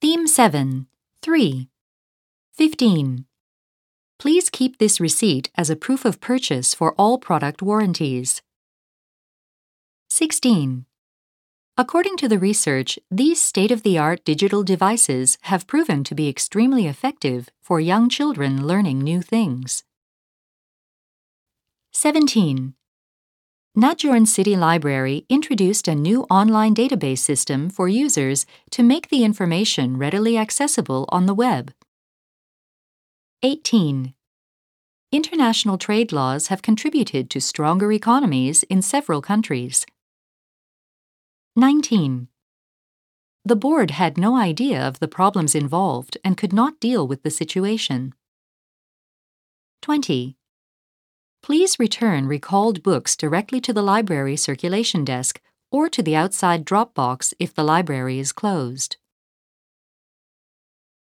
Theme 7, 3. 15. Please keep this receipt as a proof of purchase for all product warranties. 16. According to the research, these state-of-the-art digital devices have proven to be extremely effective for young children learning new things. 17. Najuran City Library introduced a new online database system for users to make the information readily accessible on the web. 18. International trade laws have contributed to stronger economies in several countries. 19. The board had no idea of the problems involved and could not deal with the situation. 20. Please return recalled books directly to the library circulation desk or to the outside drop box if the library is closed.